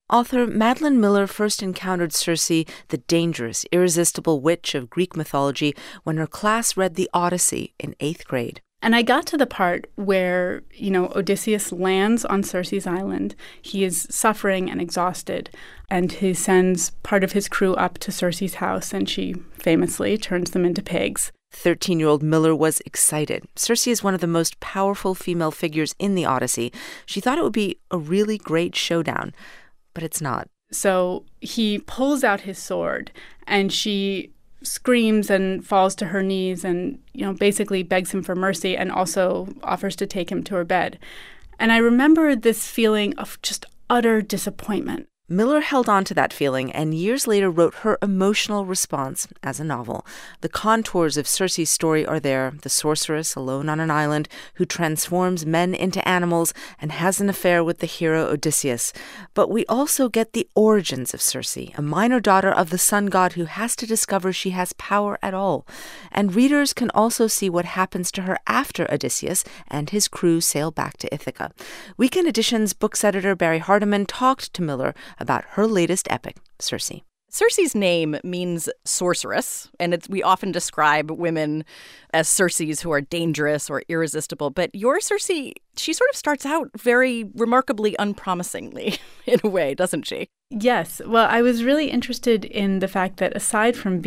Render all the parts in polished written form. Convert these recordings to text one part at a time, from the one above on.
Author Madeline Miller first encountered Circe, the dangerous, irresistible witch of Greek mythology, when her class read the Odyssey in 8th grade. And I got to the part where, Odysseus lands on Circe's island. He is suffering and exhausted, and he sends part of his crew up to Circe's house, and she famously turns them into pigs. 13-year-old Miller was excited. Circe is one of the most powerful female figures in the Odyssey. She thought it would be a really great showdown, but it's not. So he pulls out his sword, and she screams and falls to her knees and, basically begs him for mercy and also offers to take him to her bed. And I remember this feeling of just utter disappointment. Miller held on to that feeling and years later wrote her emotional response as a novel. The contours of Circe's story are there, the sorceress alone on an island who transforms men into animals and has an affair with the hero Odysseus. But we also get the origins of Circe, a minor daughter of the sun god who has to discover she has power at all. And readers can also see what happens to her after Odysseus and his crew sail back to Ithaca. Weekend Edition's books editor Barry Hardiman talked to Miller about her latest epic, Circe. Circe's name means sorceress, and we often describe women as Circes who are dangerous or irresistible. But your Circe, she sort of starts out very remarkably unpromisingly in a way, doesn't she? Yes. Well, I was really interested in the fact that aside from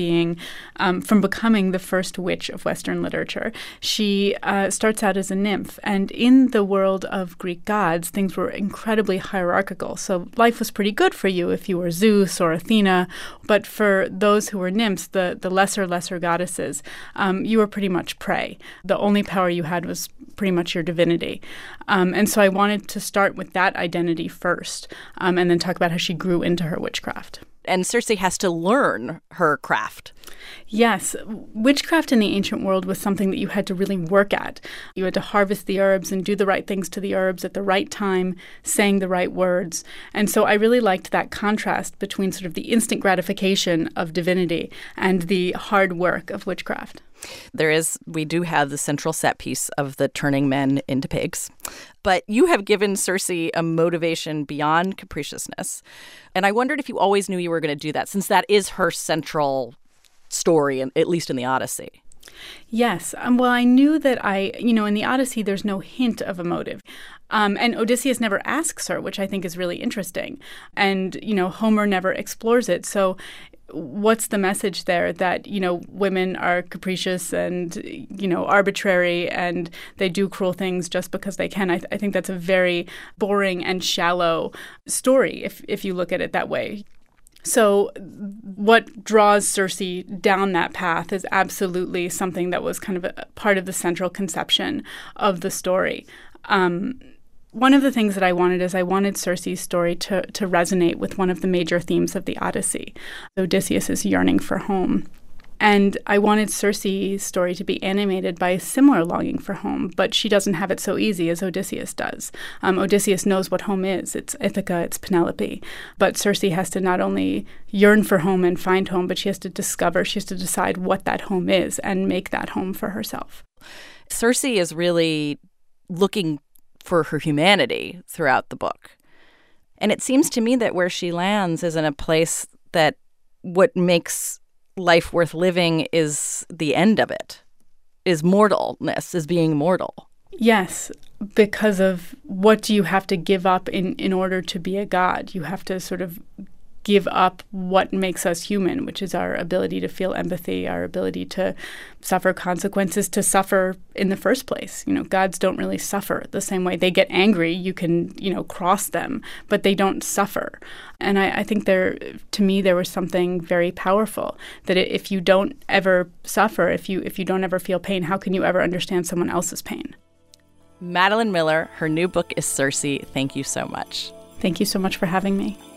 from becoming the first witch of Western literature, she starts out as a nymph. And in the world of Greek gods, things were incredibly hierarchical. So life was pretty good for you if you were Zeus or Athena. But for those who were nymphs, the lesser goddesses, you were pretty much prey. The only power you had was pretty much your divinity. And so I wanted to start with that identity first, and then talk about how she grew into her witchcraft. And Circe has to learn her craft. Yes. Witchcraft in the ancient world was something that you had to really work at. You had to harvest the herbs and do the right things to the herbs at the right time, saying the right words. And so I really liked that contrast between sort of the instant gratification of divinity and the hard work of witchcraft. We do have the central set piece of the turning men into pigs. But you have given Circe a motivation beyond capriciousness. And I wondered if you always knew you were going to do that, since that is her central story, at least in the Odyssey. Yes. Well, I knew that in the Odyssey, there's no hint of a motive. And Odysseus never asks her, which I think is really interesting. And, Homer never explores it. So what's the message there that, women are capricious and, arbitrary and they do cruel things just because they can? I think that's a very boring and shallow story if you look at it that way. So what draws Circe down that path is absolutely something that was kind of a part of the central conception of the story. One of the things that I wanted Circe's story to resonate with one of the major themes of the Odyssey, Odysseus' yearning for home. And I wanted Circe's story to be animated by a similar longing for home, but she doesn't have it so easy as Odysseus does. Odysseus knows what home is. It's Ithaca, it's Penelope. But Circe has to not only yearn for home and find home, but she has to decide what that home is and make that home for herself. Circe is really looking for her humanity throughout the book. And it seems to me that where she lands is in a place that what makes life worth living is the end of it, is mortalness, is being mortal. Yes, because of what do you have to give up in order to be a god? You have to sort of give up what makes us human, which is our ability to feel empathy, our ability to suffer consequences, to suffer in the first place. Gods don't really suffer the same way. They get angry, you can, cross them, but they don't suffer. And I think to me, there was something very powerful that if you don't ever suffer, if you don't ever feel pain, how can you ever understand someone else's pain? Madeline Miller, her new book is Circe. Thank you so much. Thank you so much for having me.